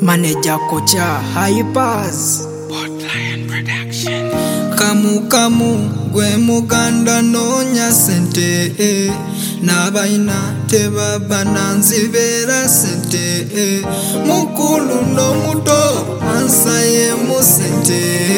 Manager Kocha Hypers Portland Production. Kamu gwe muganda nonya sente n'abayina tebaba nanzibera sente mukulu n'omuto ansaye mu sente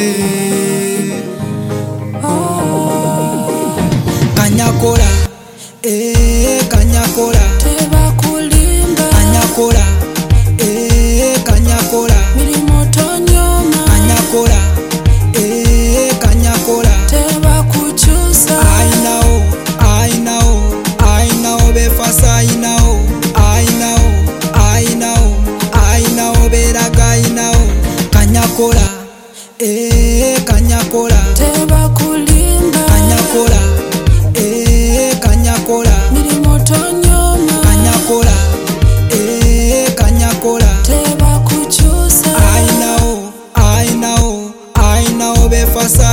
kanyakola kanyakola tebakulimba kanyakola kanyakola milimo tonyoma kanyakola kanyakola tebakukyusa I know befasa I know beraga I know kanyakola kanyakola tebakulimba kanyakola kanyakola milimo tonyoma kanyakola kanyakola tebakukyusa I know befasa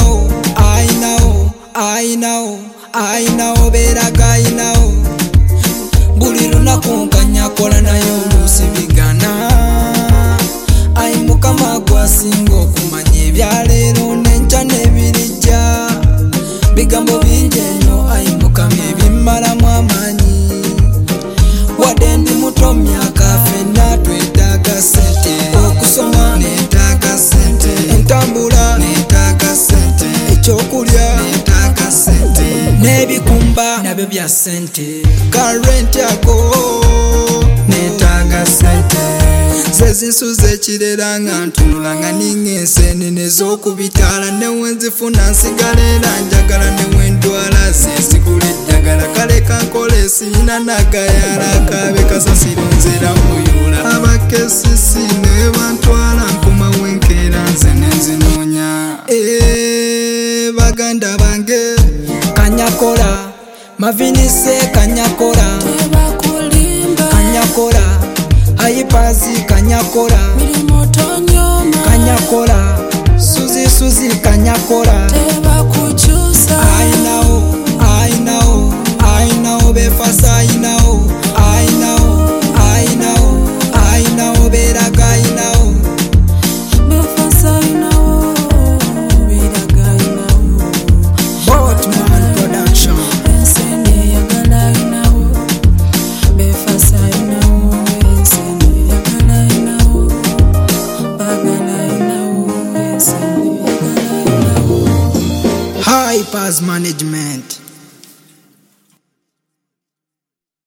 I know beraga I know buli lunaku nkanyakola naye oluusi bigana ayi mukama gwasinga okumanya ebyaleero n'enkya n'ebirijja bigambo bingi ennyo ayi mukama ebimmalamu amaanyi wadde ndi muto myaka ffenna twetaaga sente okusoma neetaaga sente entambula neetaaga sente ekyokulya neetaaga sente n'ebikumba nabyo bya sente karenti ako neetaaga sente zezinsuza ekirera nga ntunula nga ninga enseenene z'okubitaala newenzifuna nsigala era njagala newendwala zesigula eddagala kale kankole siina nagayala kabe kasasiro nzera muyula abakesisi ne bantwala mpuma wenkeera nze nenzinoonya baganda bange kanyakola mavinise kanyakola tebakulimba kanyakola Hypers kanyakola milimo tonyoma kanyakola suzi kanyakola tebakukyusa I know befasa I know beraga I know befasa inawo biraga inawo Portland Production ensene yagala inawo befasa inawo ensene yagala inawo bagala inawo ensene yagala inawo Hypers Management.